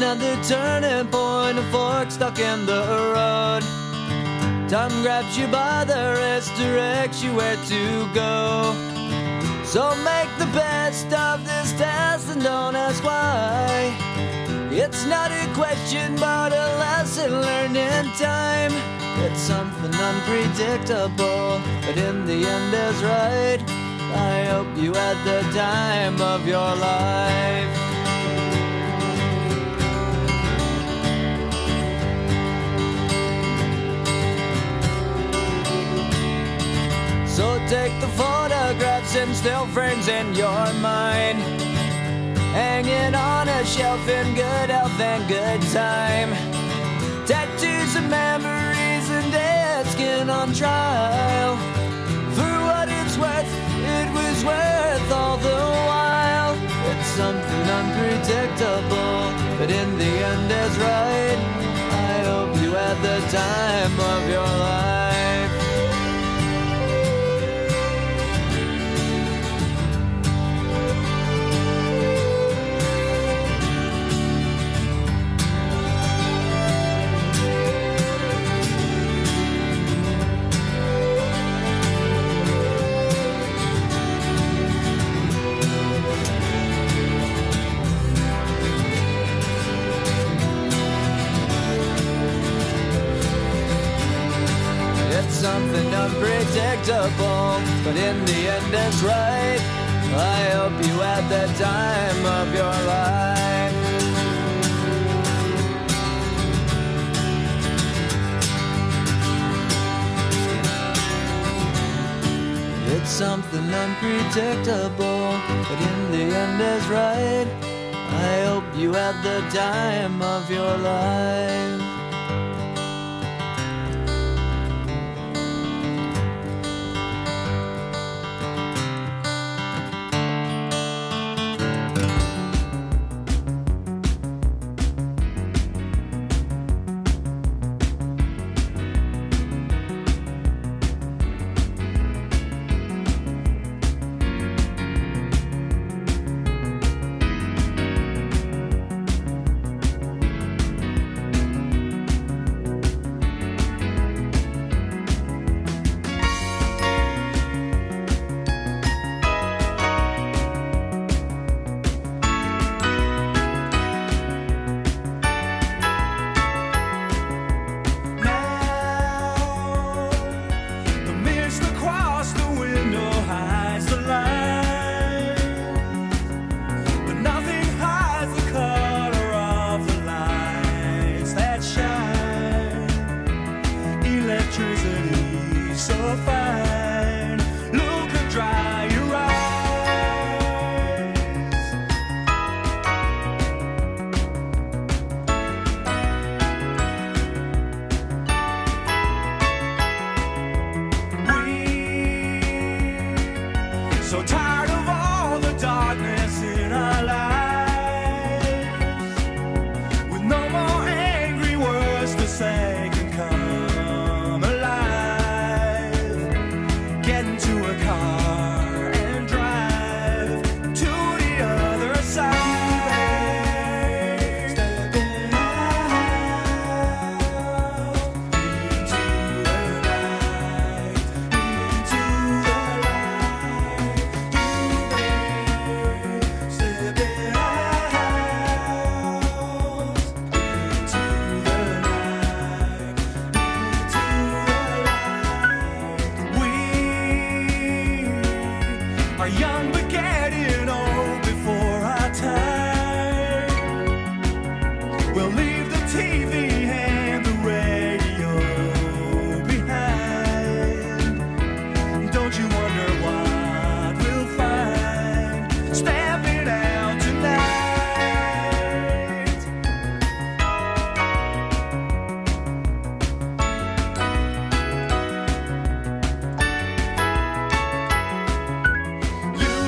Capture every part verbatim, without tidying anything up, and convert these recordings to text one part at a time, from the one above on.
Another turning point, a fork stuck in the road. Time grabs you by the wrist, directs you where to go. So make the best of this test and don't ask why. It's not a question but a lesson learned in time. It's something unpredictable, but in the end is right. I hope you had the time of your life. So take the photographs and still frames in your mind, hanging on a shelf in good health and good time. Tattoos and memories and dead skin on trial. For what it's worth, it was worth all the while. It's something unpredictable, but in the end is right. I hope you had the time of your life. Something unpredictable, but in the end it's right. I hope you had the time of your life. It's something unpredictable, but in the end is right. I hope you had the time of your life.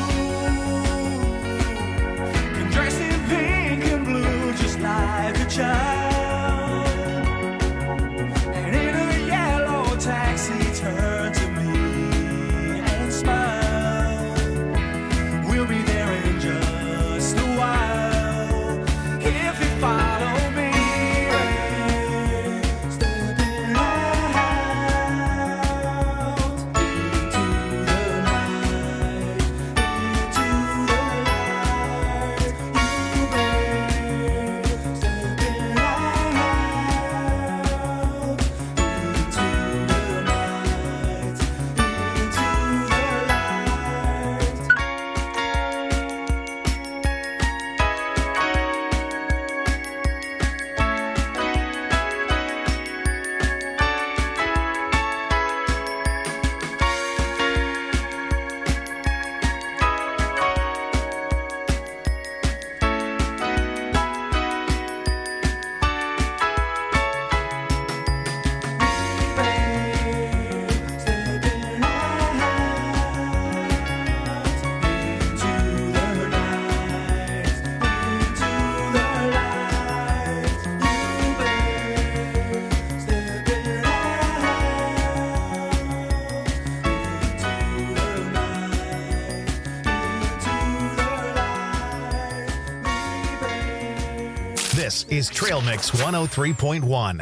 Child. This is Trail Mix one oh three point one.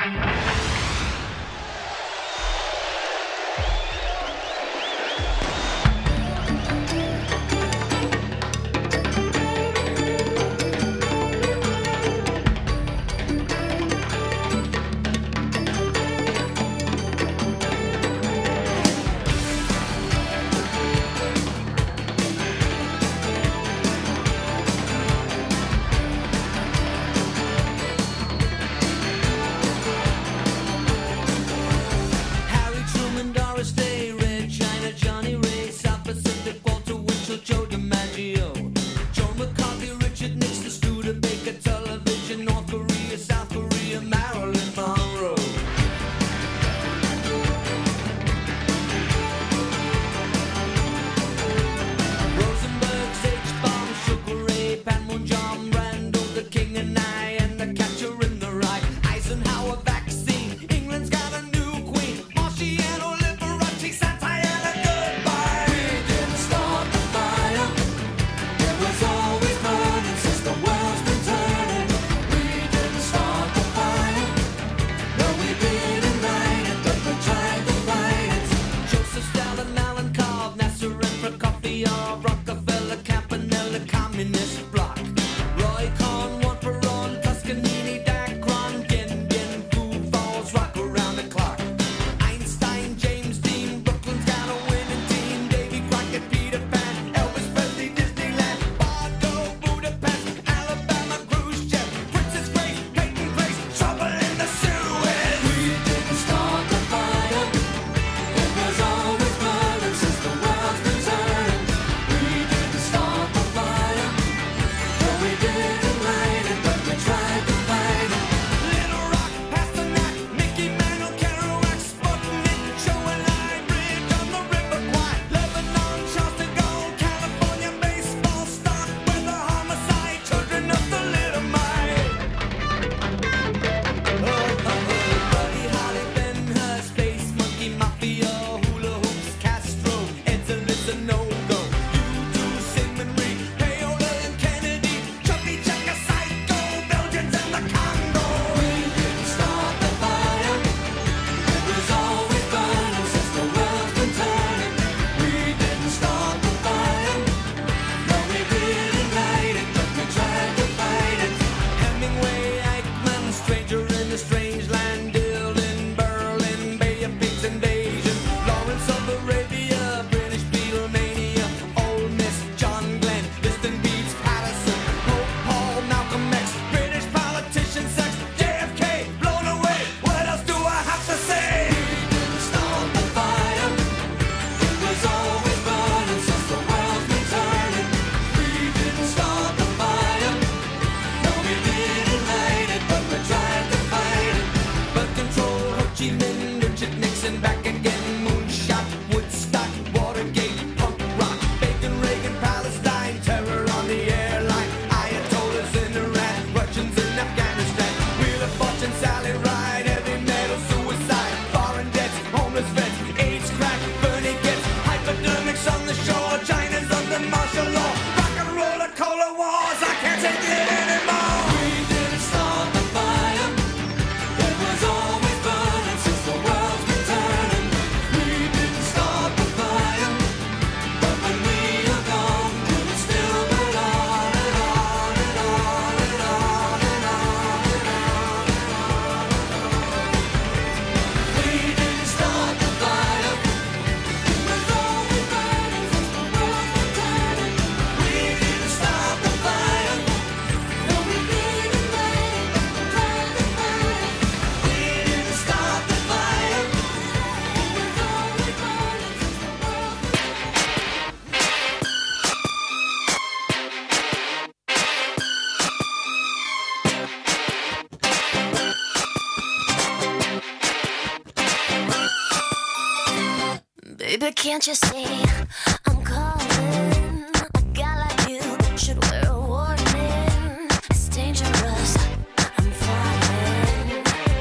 Baby, can't you see I'm calling? A guy like you should wear a warning. It's dangerous, I'm falling.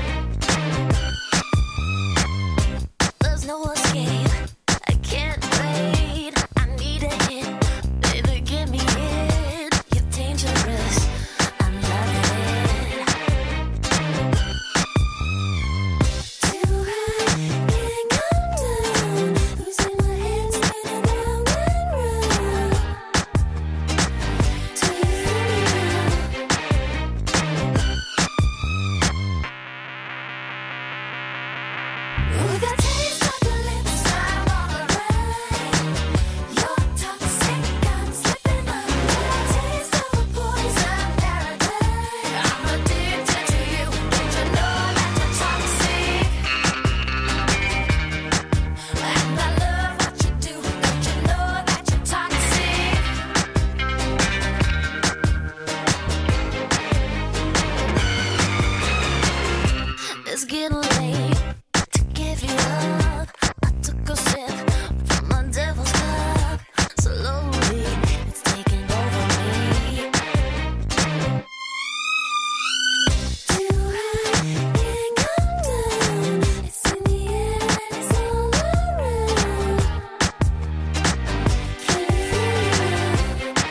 There's no escape, I can't wait. I need a hit, baby, give me it. You're dangerous, I'm loving it. it's getting late to give you up. I took a sip from my devil's cup. Slowly, it's taking over me. Too high, can't come down. It's in the air and it's all around. Can you feel it?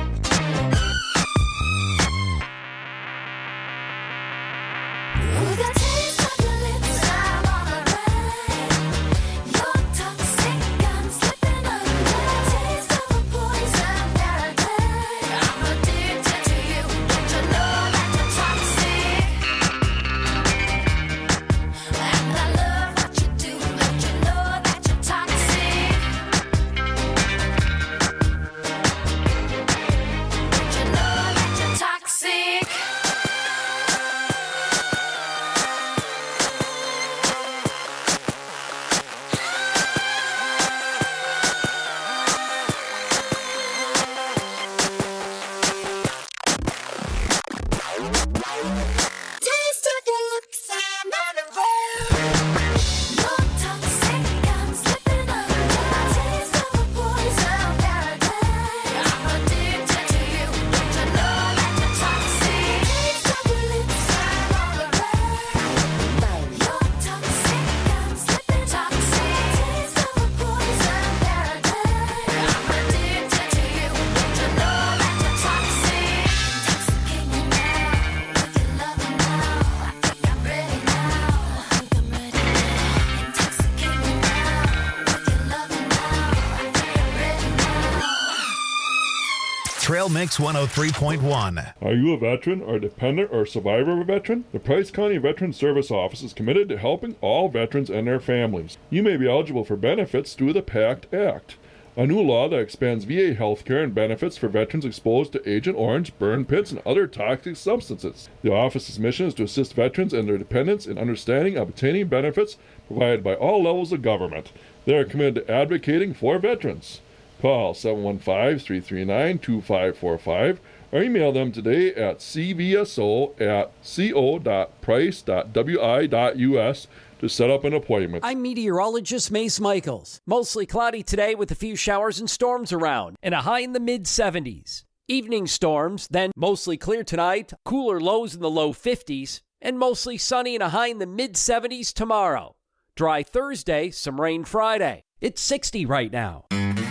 With a taste of your lips, I'm on a ride. You're toxic, I'm slipping under. Taste of a poison paradise. I'm addicted to you. Don't you know that you're toxic? And I love what you do. Don't you know that you're toxic? Don't you know that you're toxic? Taste of your lips, I'm on a roll. You're toxic, I'm slipping under. Taste of a poison paradise. I'm addicted to you. Don't you know that you're toxic? Taste of your lips, I'm on a roll. You're toxic, I'm slipping toxic. Taste of a poison paradise. I'm addicted to you. Don't you know that you're toxic? Intoxicating me now with your loving now. I think I'm ready now. I think I'm ready now. Intoxicating me now with your loving now. I think I'm ready now. Trail Mix one oh three point one. Are you a veteran or dependent or survivor of a veteran? The Price County Veteran Service Office is committed to helping all veterans and their families. You may be eligible for benefits through the PACT Act, a new law that expands V A health care and benefits for veterans exposed to Agent Orange, burn pits, and other toxic substances. The office's mission is to assist veterans and their dependents in understanding and obtaining benefits provided by all levels of government. They are committed to advocating for veterans. Call seven one five, three three nine, two five four five or email them today at c v s o at co dot price dot w i dot u s to set up an appointment. I'm meteorologist Mace Michaels. Mostly cloudy today with a few showers and storms around and a high in the mid seventies. Evening storms, then mostly clear tonight, cooler lows in the low fifties, and mostly sunny and a high in the mid seventies tomorrow. Dry Thursday, some rain Friday. It's sixty right now.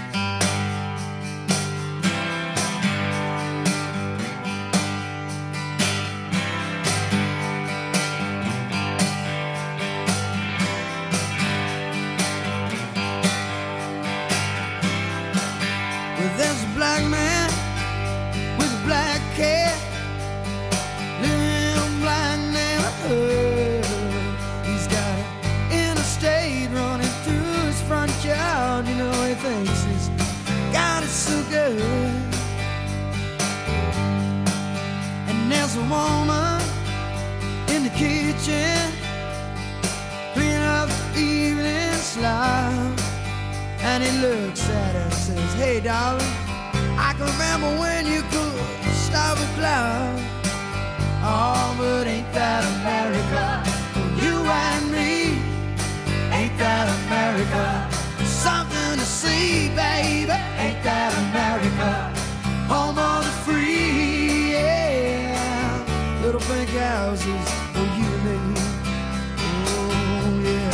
Well, there's a black man with a black cat living in a black neighborhood. He's got an interstate running through his front yard. You know, he thinks he's got it so good. And there's a woman in the kitchen cleaning up the evening slop. And he looks at her and says, hey, darling, I can remember when you could stop a cloud. Oh, but ain't that America? For you and me, ain't that America? Something to see, baby, ain't that America? Home of the free, yeah. Little pink houses for you and me. Oh, yeah.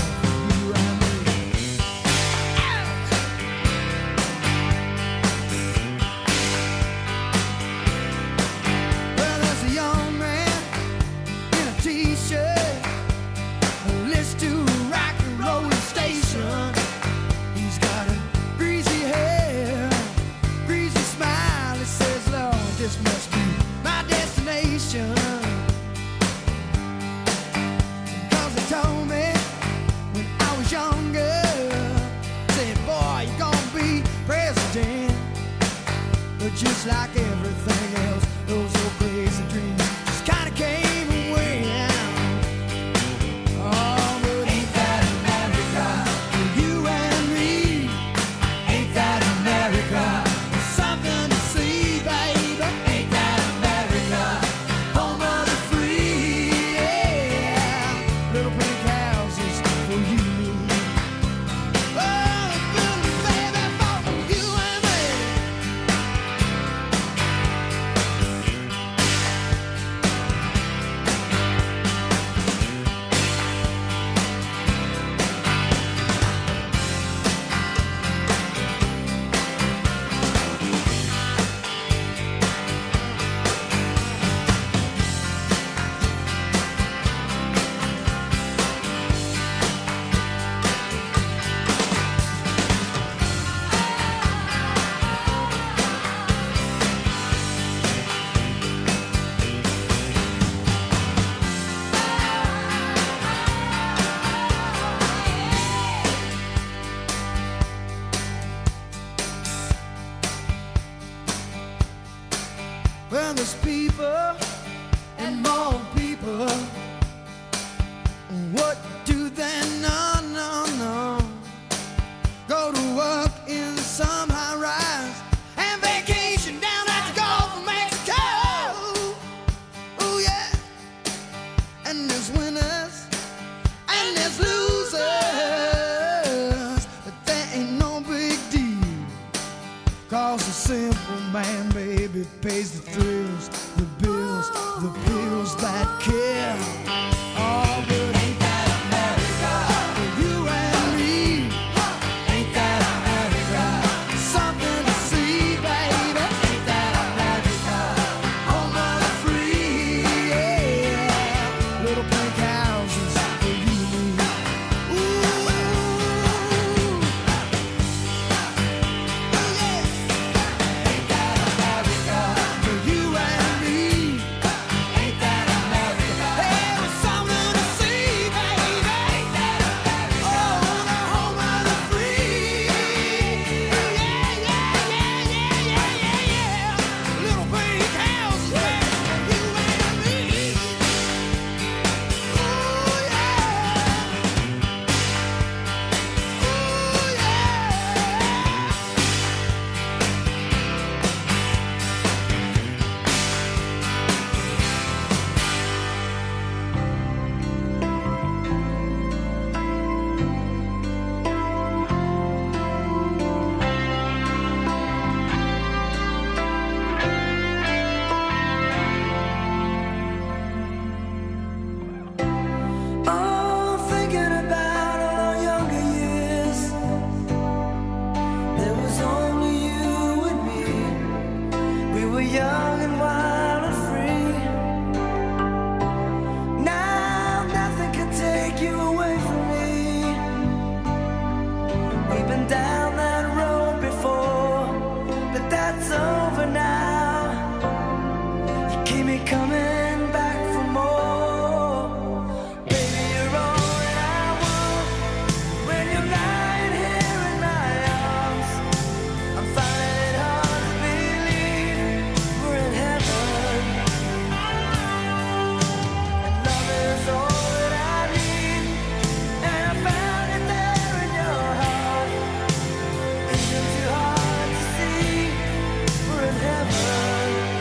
man, baby, pays the thrills, the bills, the pills that kill. Oh, but ain't that America? For you and me, ain't that America? Something to see, baby. Ain't that America? Home of the free, yeah. Little pink houses for you and me. Ooh, ain't that America? For you and me, ain't that America? Hey, with something to see, baby. Ain't that America? Oh, the home of the free. Yeah, yeah, yeah, yeah, yeah, yeah, yeah. Little pink houses, baby, for you and me. Ooh, yeah. Ooh, yeah. Oh, thinking about all our younger years. There was only you and me. We were young and wild and free. Now nothing can take you away from me. We've been down that road before, but that's over now. You keep me coming back for more. Baby, you're all that I want. When you're lying here in my arms, I'm finding it hard to believe we're in heaven. And love is all that I need, and I found it there in your heart. Isn't too hard to see we're in heaven.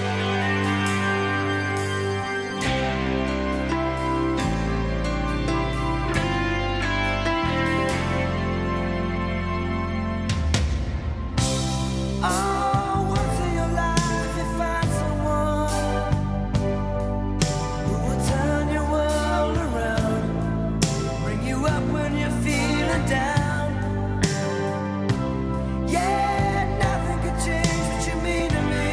Oh, once in your life you find someone who will turn your world around, bring you up when you're feeling down. Yeah, nothing could change what you mean to me.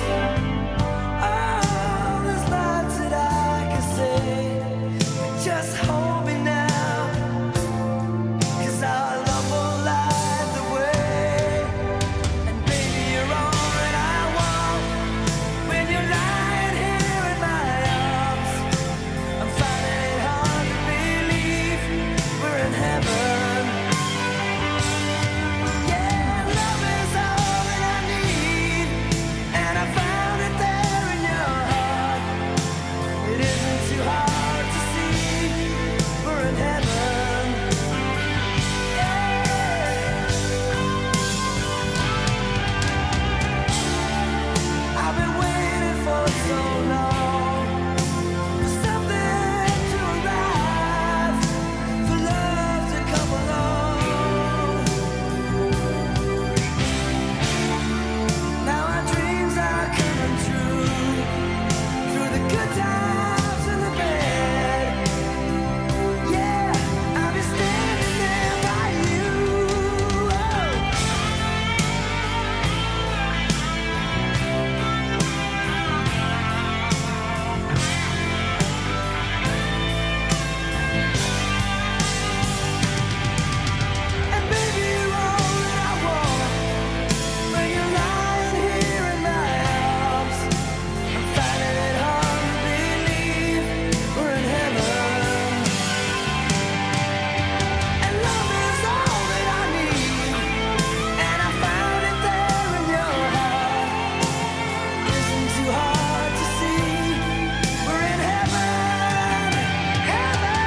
Oh, there's lots that I can say, but just hold me now, 'cause our love will light the way. And baby, you're all that I want. When you're lying here in my arms, I'm finding it hard to believe we're in heaven. Yeah, love is all that I need, and I found it there in your heart. It isn't too hard to see we're in heaven. I've been waiting for so long for something to arrive, for love to come along. Now our dreams are coming true, through the good times and the bad. Yeah, I'll be standing there by you. Oh. And baby, you're all that I want. When you're lying here in my arms, I'm finding it hard to believe we're in heaven. And love is all that I need, and I found it there in your heart. Isn't too hard to see we're in heaven, heaven.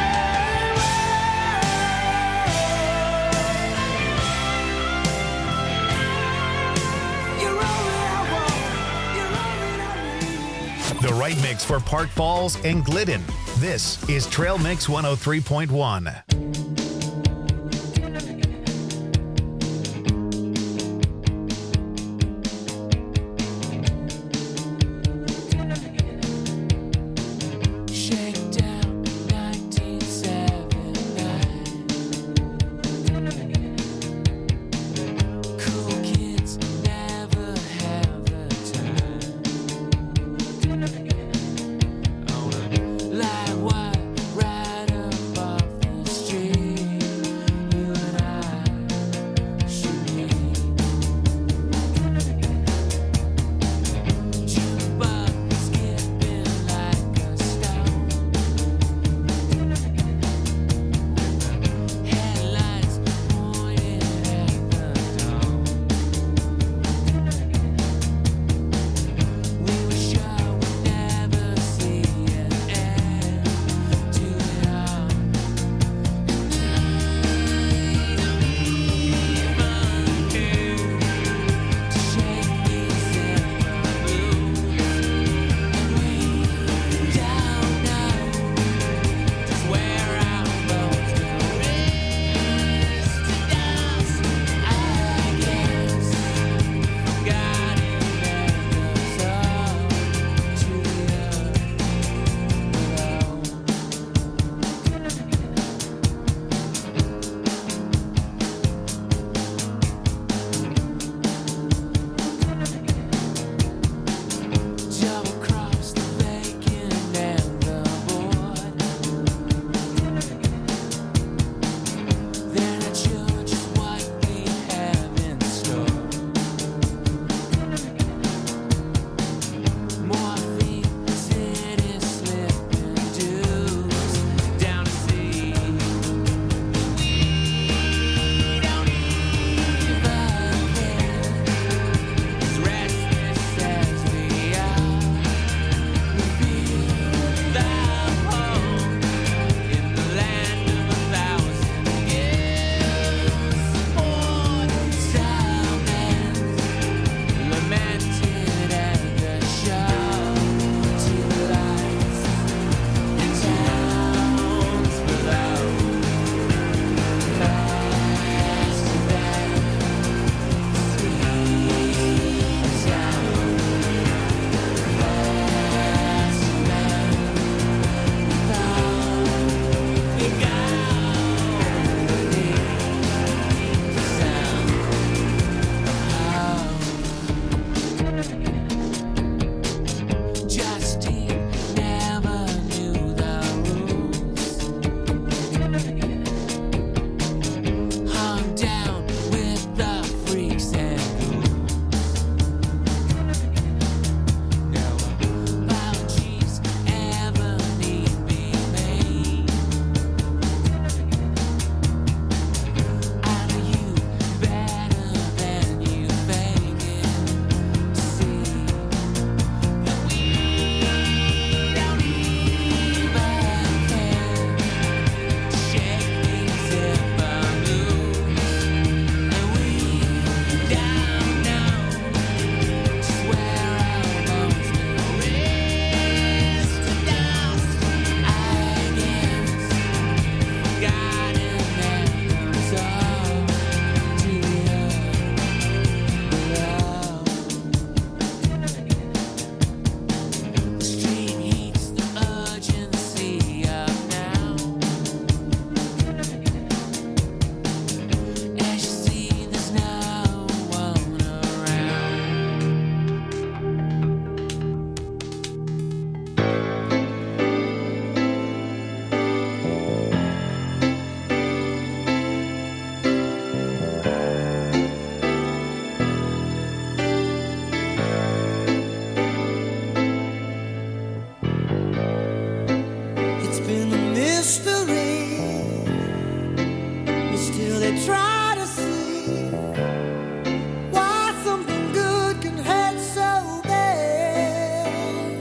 You're all that I want. You're all that I need. The right mix for Park Falls and Glidden. This is Trail Mix one oh three point one. It's been a mystery, but still they try to see why something good can hurt so bad.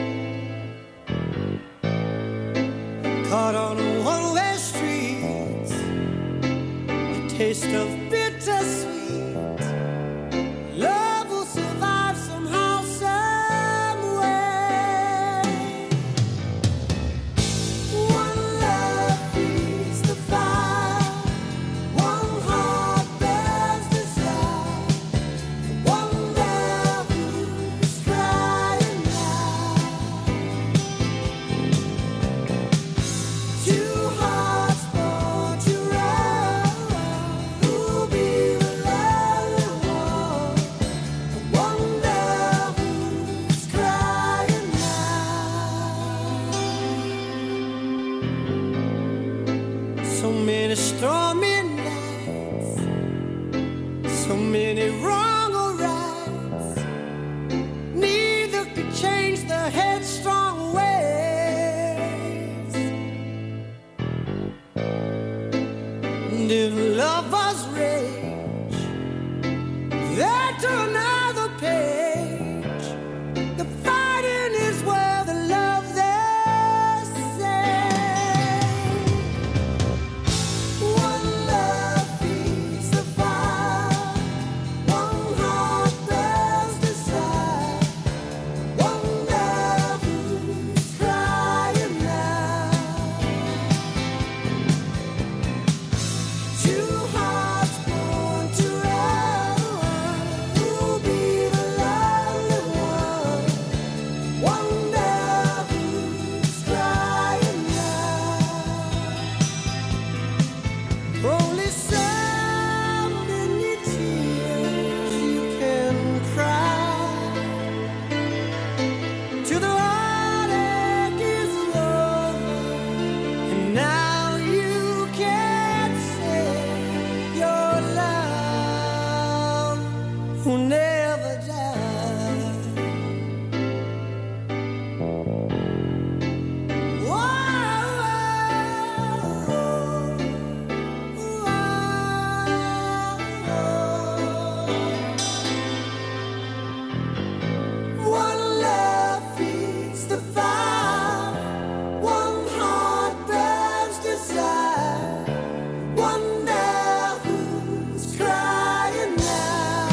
Caught on a one-way street, a taste of bittersweet. Love will survive somehow, some way. One love feeds the fire, one heart bears desire, one love who's crying now. Two hearts born to run, who'll be the lonely one? One love who's crying now. So many stormy nights, so many wrong or rights. Neither could change the headstrong ways. And if lovers rage, they turn another page. The fighting is where the love they say. One love feeds the fire, one heart bears desire, one love who's crying now. Two hearts born to run, who'll be the lonely one? One love who's crying now. Only so many tears you can cry till the heartache is over, and now you can't say your love will never die. One love feeds the fire, one heart bears desire, one love who's crying now.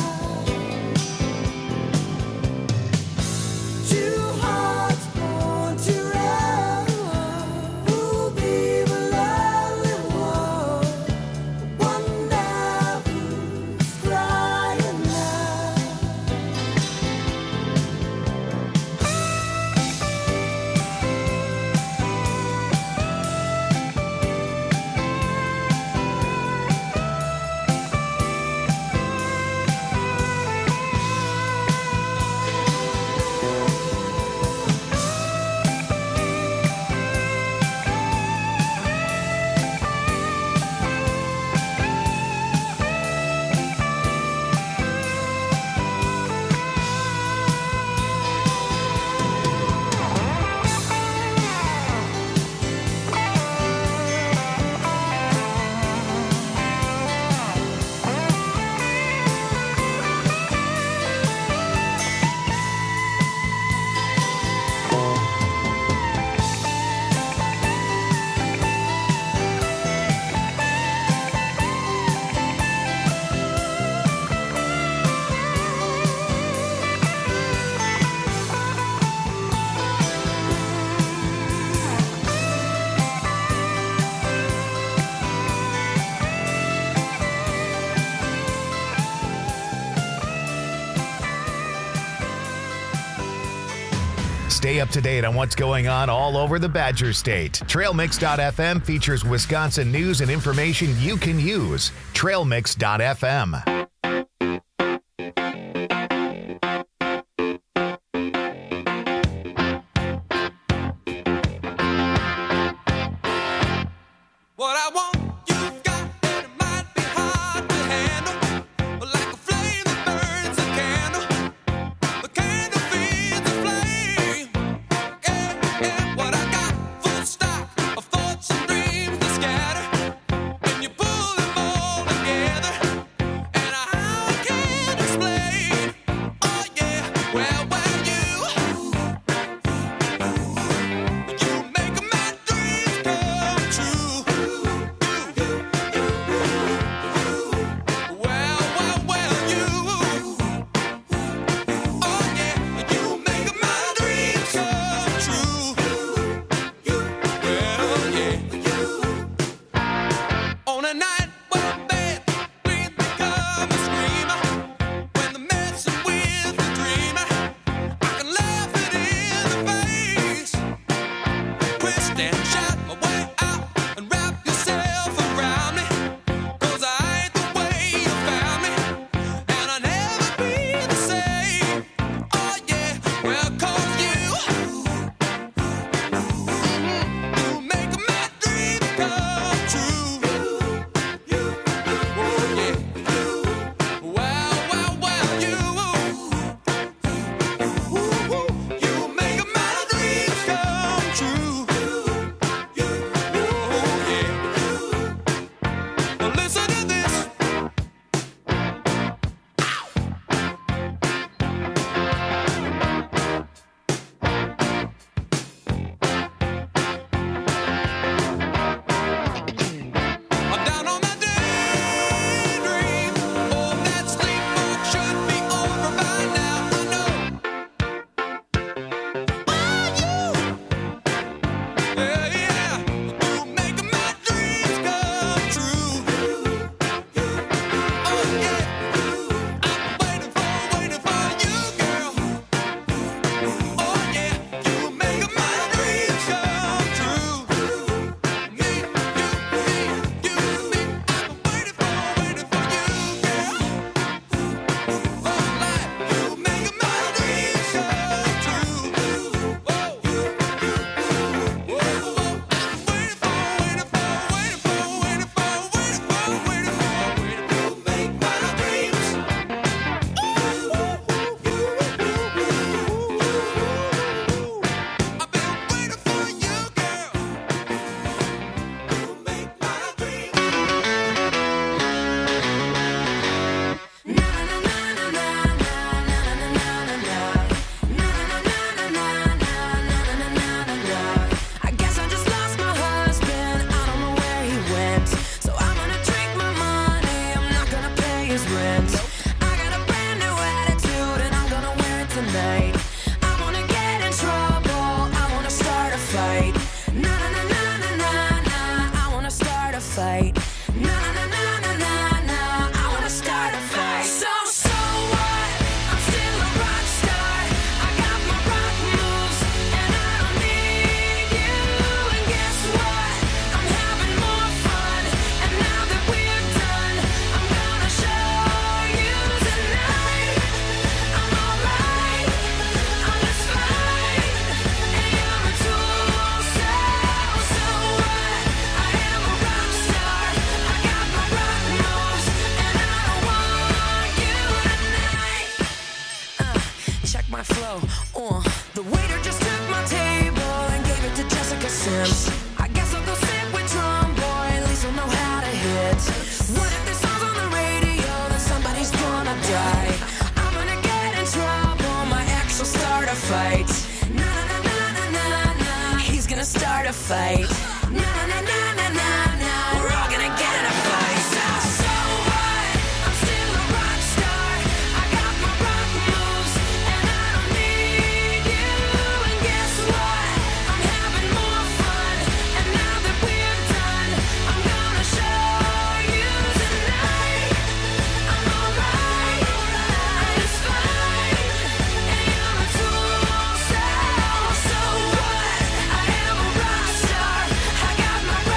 Two hearts born to run, who'll be the lonely one? One love who's crying now. Stay up to date on what's going on all over the Badger State. Trail Mix dot f m features Wisconsin news and information you can use. Trail Mix dot f m. What I want, you've got, and it might be hard to handle. But like a flame that burns a candle, the candle feeds the flame. Yeah, yeah, what I got, full stock. and shout my way out and wrap yourself around me. 'Cause I ain't the way you found me, and I'll never be the same. Oh yeah, well 'cause you, mhm, you make my dreams come true. You, oh yeah, wow, wow, wow, you, ooh, you make my dreams come true. You, oh yeah. Well, listen to this. I'm down on my daydream. Oh, that sleepwalk should be over by now. I know. Oh, you. Yeah, yeah. You make my dreams come true. Oh, yeah. I'm waiting for, waiting for you, girl. Oh, yeah. You make my dreams come true. Me, you, me, you, me. I've been waiting for, waiting for you, girl. Oh, life, you make my dreams come true. Whoa, you, whoa, whoa. I'm waiting for, waiting for, waiting for, waiting for, waiting for, waiting for, waiting for. Make my dreams. I've been waiting for you, girl. Make my dreams. I guess I just lost my husband. I don't know where he went. So I'm gonna drink my money. I'm not gonna pay his rent. I got a brand new attitude and I'm gonna wear it tonight. I wanna get in trouble. I wanna start a fight. Na na na na na na na. I wanna start a fight. Na na na na na na na. I wanna start a fight. So so what? I'm still a rock star. I got my rock moves and I don't need you. And guess what? I'm having more fun. And now that we're done, I'm gonna show you tonight. I'm alright. I'm just fine. And you're a tool. So so what? I am a rock star. I got my rock moves and I don't want you tonight. Uh, check my flow. Uh, the waiter just took my table and gave it to Jessica Sims. I guess I'll go sit with Drum Boy. At least I'll know how to hit. What if this song's on the radio? Then somebody's gonna die. I'm gonna get in trouble. My ex will start a fight. Na na na na na na na. He's gonna start a fight. Na na na na na na. We're all gonna get in a fight. So so what? I'm still a rock star. I got my rock moves and I don't need you. And guess what? I'm having more fun. And now that we're done, I'm gonna show you tonight. I'm alright. I'm just fine. And you're a tool. So so what? I am a rock star. I got my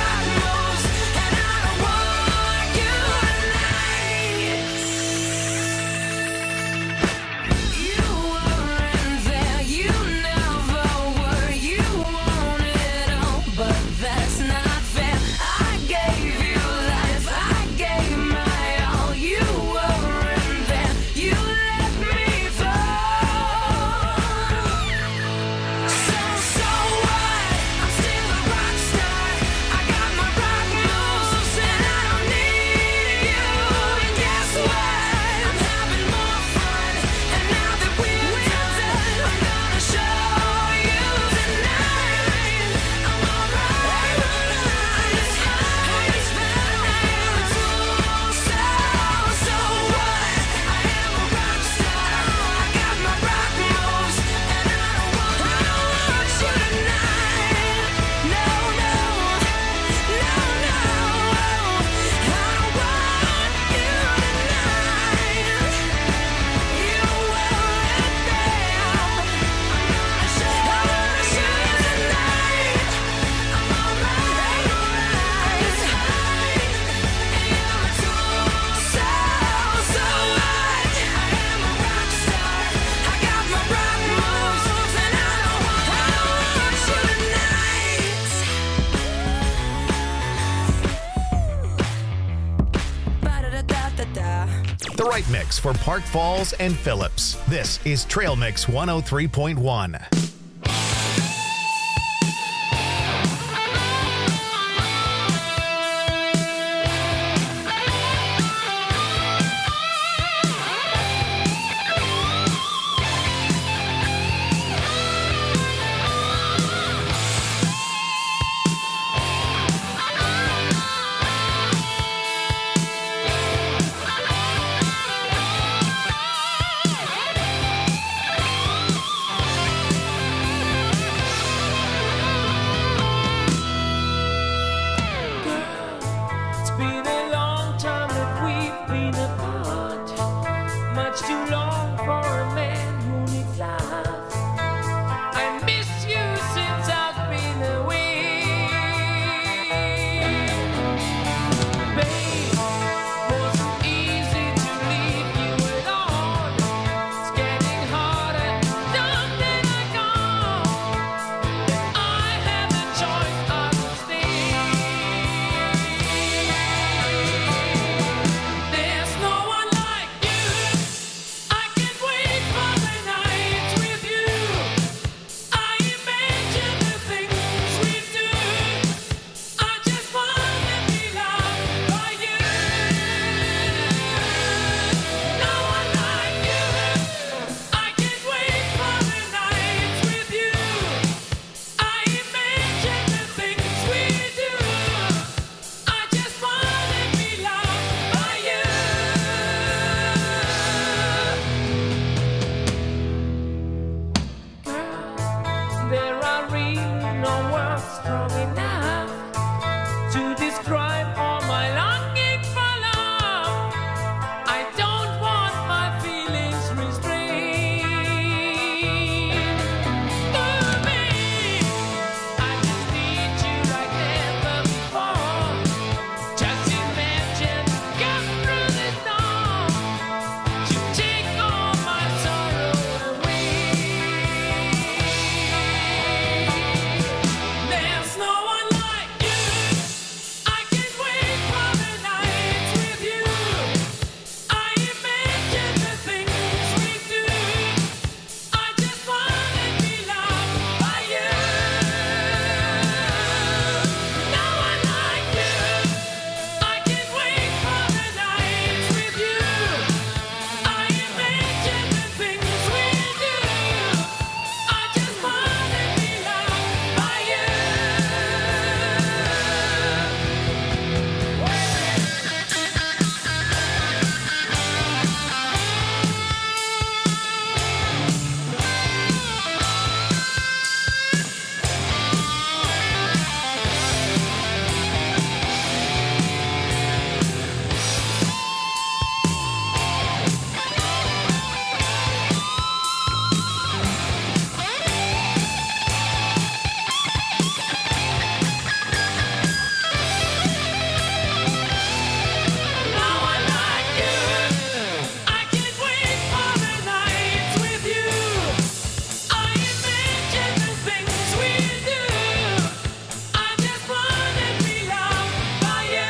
right mix for Park Falls and Phillips. This is Trail Mix one oh three point one. It's been a long time that we've been apart, much too long for a man who needs love. I miss you since I've been away. Babe, wasn't easy to leave you alone. It's getting harder, don't let I go. If I had the choice, I would stay. There's no one like you. I can't wait for the nights with you. I imagine the things we do. I just wanna be loved by you. No one like you. I can't wait for the nights with you. I imagine the things we do. I just wanna be loved by you. There are really no words strong enough to describe all my longing for love. I don't want my feelings restrained. Oh, babe, I just need you like never before. Just imagine, come through the storm to take all my sorrow away. There's no one like you. I can't wait for the nights with you. I imagine the things we do. I just wanna be loved by you. No one like you. I can't wait for the nights with you. I imagine the things we do. I just wanna be loved by you. No one like you. I can't wait for the nights with you. I imagine the things we do. I just wanna be loved by you.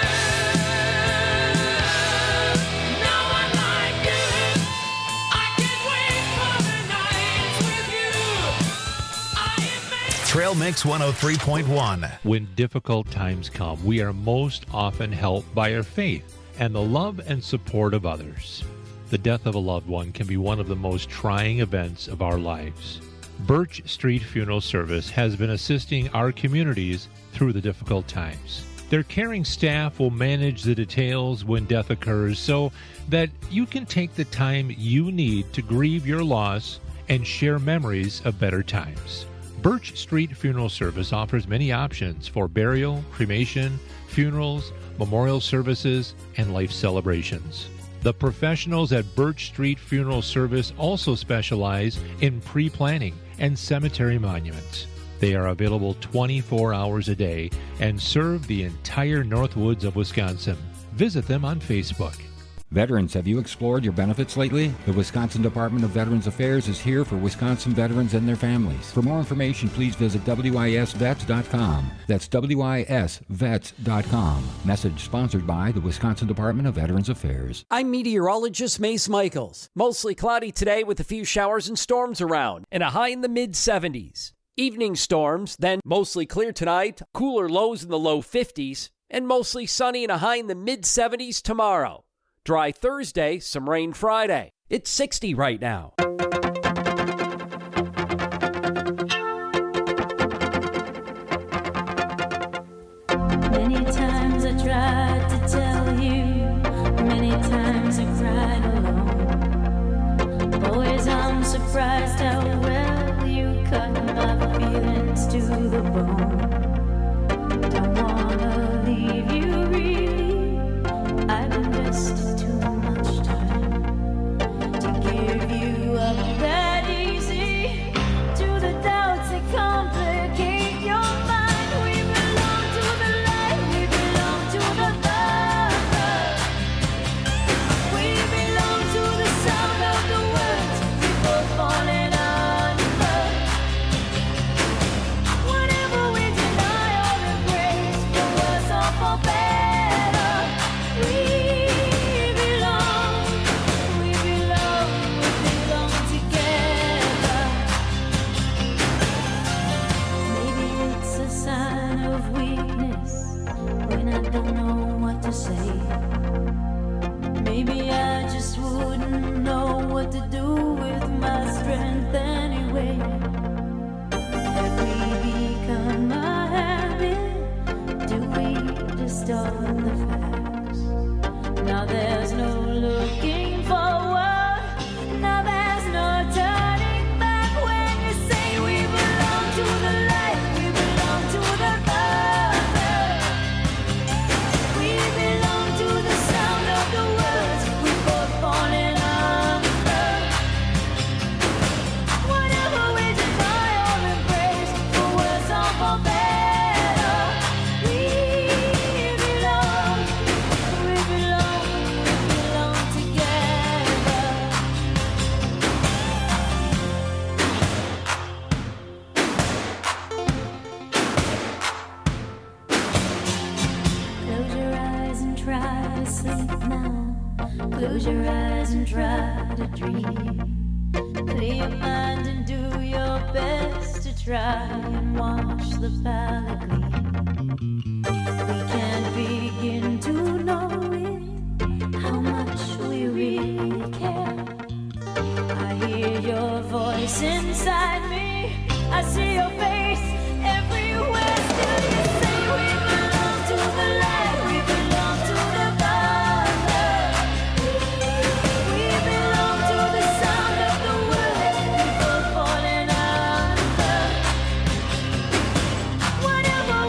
No one like you. I can't wait for the nights with you. I imagine. Trail Mix one oh three point one. When difficult times come, we are most often helped by our faith and the love and support of others. The death of a loved one can be one of the most trying events of our lives. Birch Street Funeral Service has been assisting our communities through the difficult times. Their caring staff will manage the details when death occurs so that you can take the time you need to grieve your loss and share memories of better times. Birch Street Funeral Service offers many options for burial, cremation, funerals, memorial services, and life celebrations. The professionals at Birch Street Funeral Service also specialize in pre-planning and cemetery monuments. They are available twenty-four hours a day and serve the entire Northwoods of Wisconsin. Visit them on Facebook. Veterans, have you explored your benefits lately? The Wisconsin Department of Veterans Affairs is here for Wisconsin veterans and their families. For more information, please visit W I S vets dot com. That's W I S vets dot com. Message sponsored by the Wisconsin Department of Veterans Affairs. I'm meteorologist Mace Michaels. Mostly cloudy today with a few showers and storms around and a high in the mid seventies. Evening storms, then mostly clear tonight, cooler lows in the low fifties, and mostly sunny and a high in the mid seventies tomorrow. Dry Thursday, some rain Friday. It's sixty right now. Many times I tried to tell you, many times I cried alone. Boys, I'm surprised how well you cut my feelings to the bone. Don't wanna leave you really, I've invested too much time to give you up that easy to the doubts that complicate your mind. We belong to the light, we belong to the thunder. We belong to the sound of the words we both falling under. Whatever we deny or embrace, for worse or for better, we belong, we belong, we belong together. Maybe it's a sign of weakness when I don't know what to say. Maybe I just wouldn't know what to do with my strength anyway. Have we become a habit? Do we distort the facts? Now there's no looking forward. Now there's no turning back when you say we belong to the light, we belong to the thunder. We belong to the sound of the words we both falling under. Whatever we deny or embrace, for worse or for better, we belong, we belong, we belong together. Close your eyes and try to sleep now. Close your eyes and try to dream. Clear your mind and do your best to try and wash the palate clean. We can't begin to know it, how much we really care. I hear your voice inside me, I see your face everywhere. Still you say we belong to the light, we belong to the thunder. We belong to the sound of the words we both falling under. Whatever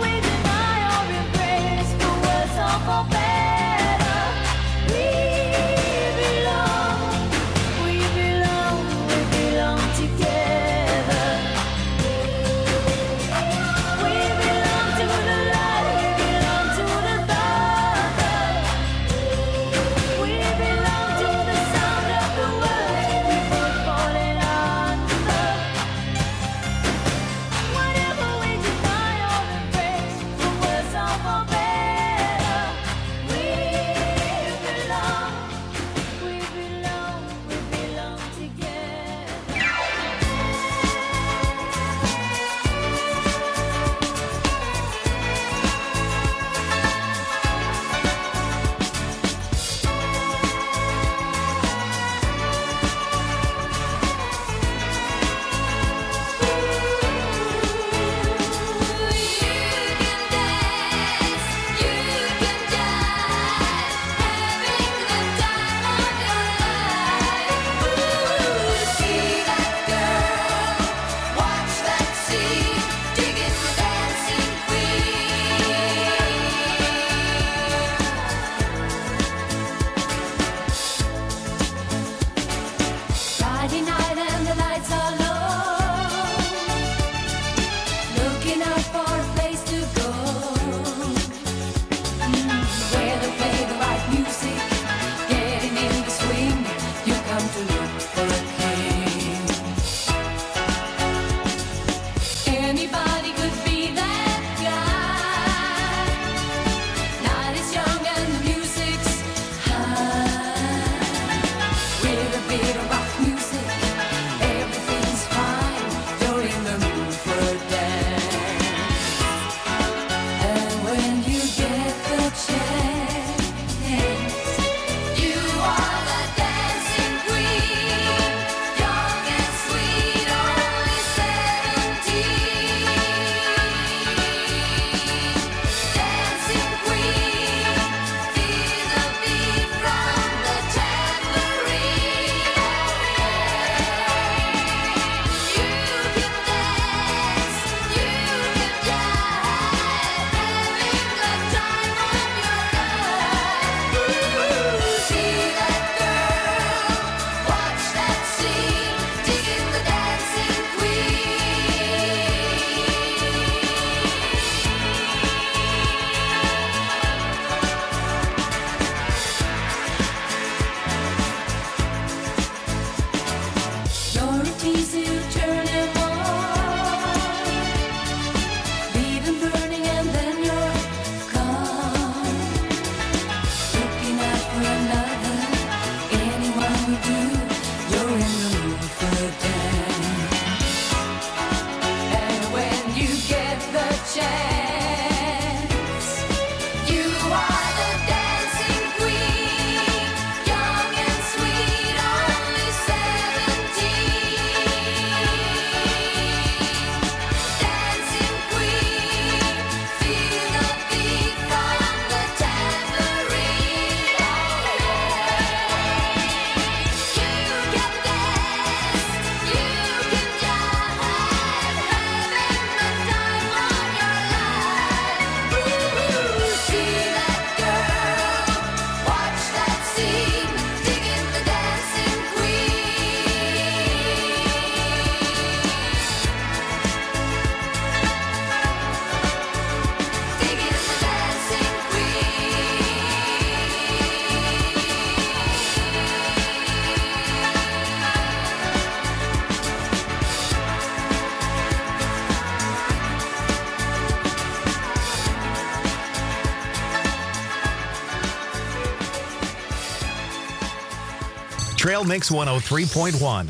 Trail Mix one oh three point one.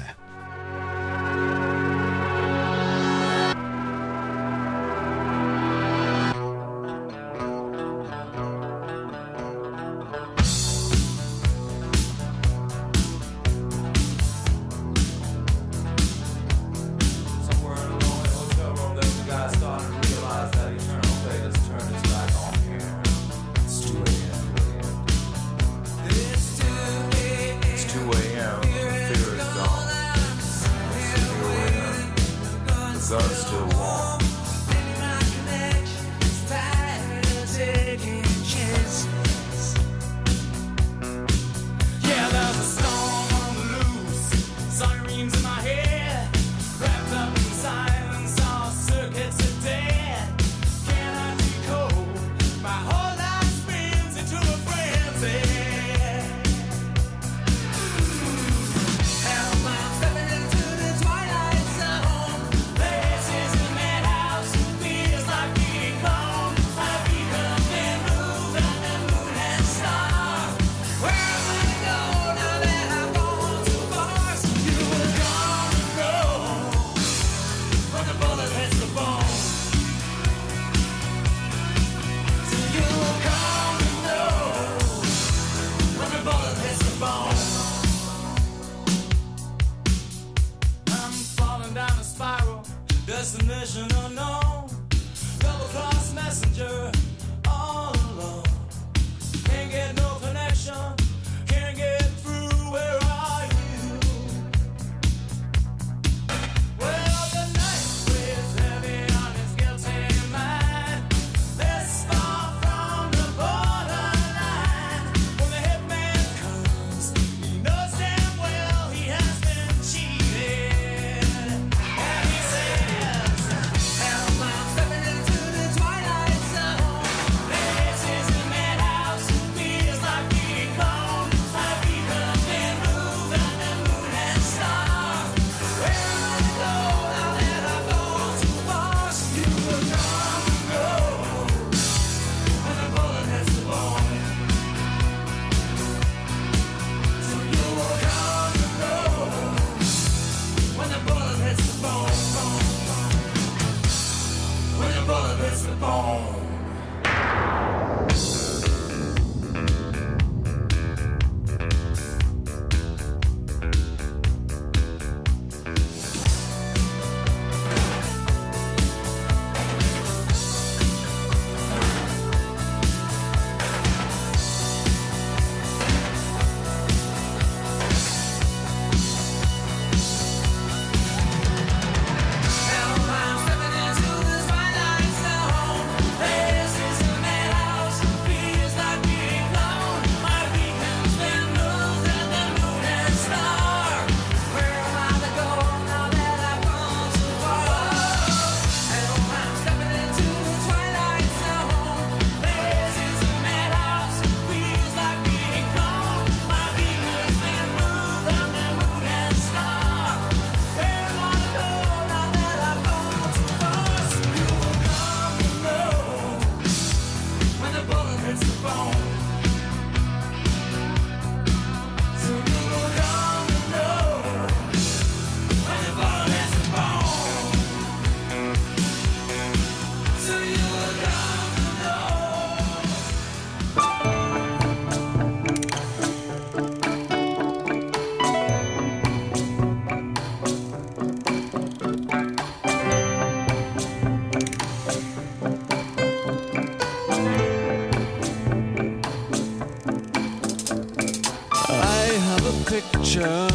picture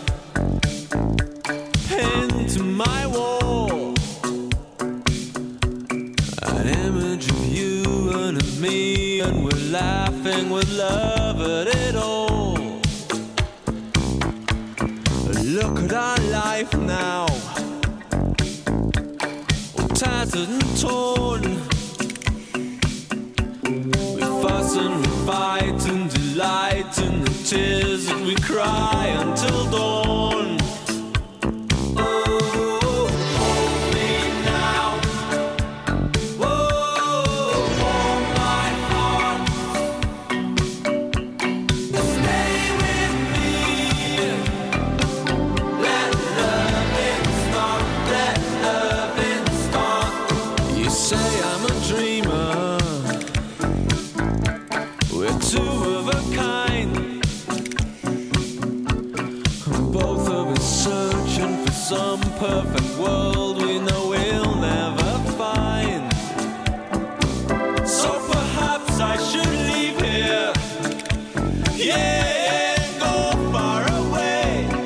pinned to my wall, an image of you and of me, and we're laughing with love at it all. Look at our life now, all tattered and torn. We fuss and we fight and delight in the tears that we cry until dawn. Oh, hold me now. Oh, warm my heart. Stay with me. perfect world we know we'll never find. So perhaps I should leave here. Yeah, go far away.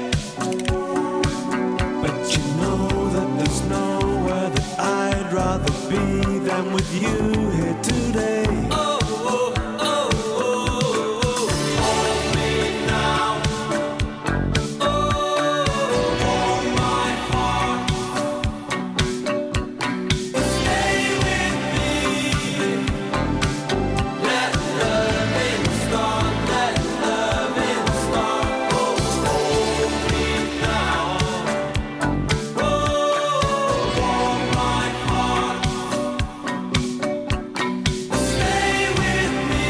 But you know that there's nowhere that I'd rather be than with you here today. Oh, oh, oh, oh, oh. Hold me now. Oh, hold my heart. Stay with me. Let loving start. Let loving start. Oh, hold me now. Oh, hold my heart. Stay with me.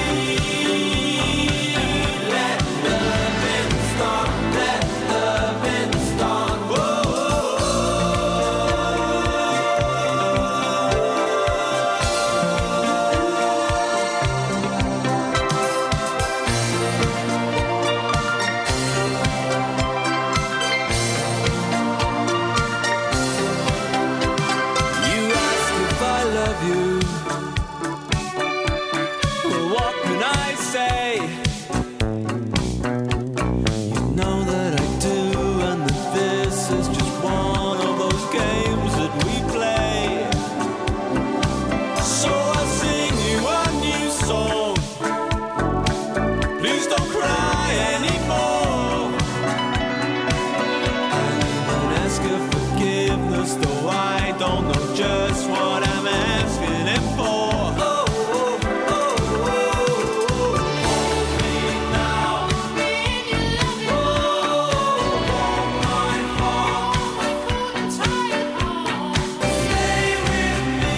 Let loving start. Let loving start. Whoa. You ask if I love you. Well, what can I say? You know that I do, and that this is just one of those games that we play. So I sing you a new song. Please don't cry anymore. I even ask your forgiveness, though I don't know just what I'm asking it for. Oh, oh, oh, oh, oh. Hold me now. Oh, hold my heart. Stay with me.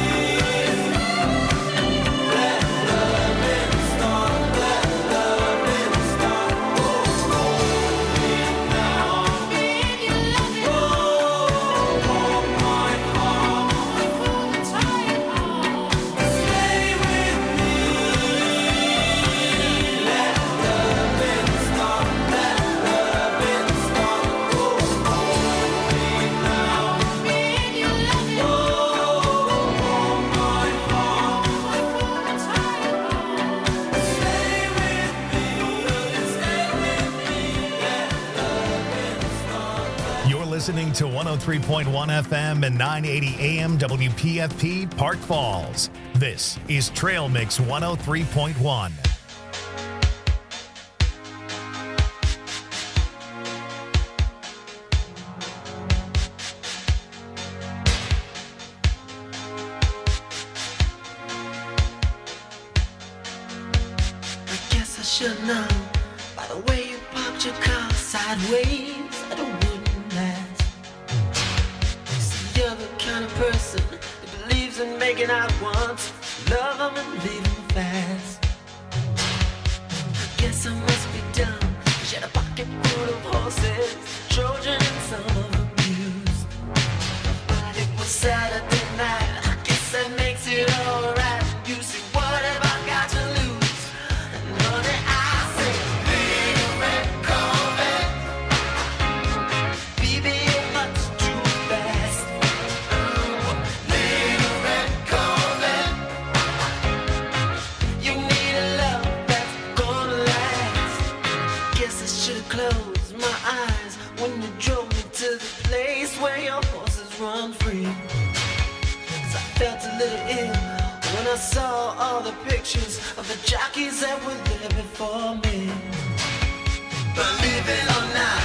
Let loving start. Let loving start. Oh, hold me now. Oh, hold my heart. Stay with me. Let loving start. Let loving start. Oh, hold me now. Oh, hold my heart. Stay with me. Stay with me. Let loving start. You're listening to one oh three point one F M and nine eighty A M W P F P Park Falls. This is Trail Mix one oh three point one. I guess I should know by the way you parked your car sideways that it wouldn't last. See, you're the kind of person that believes in making out once, love 'em and leave 'em fast. I guess I must be dumb, 'cause you had a pocket full of horses, Trojan and some of them used. But it was Saturday night, I guess that makes it alright. You see, what have I got to lose? And honey, I say, little red Corvette, baby, you're much too fast. Ooh, little red Corvette, you need a love that's gonna last. Guess I should've closed my eyes when you drove me to the place where your horses run free. 'Cause I felt a little ill when I saw all the pictures of the jockeys that were there before me. Believe it or not,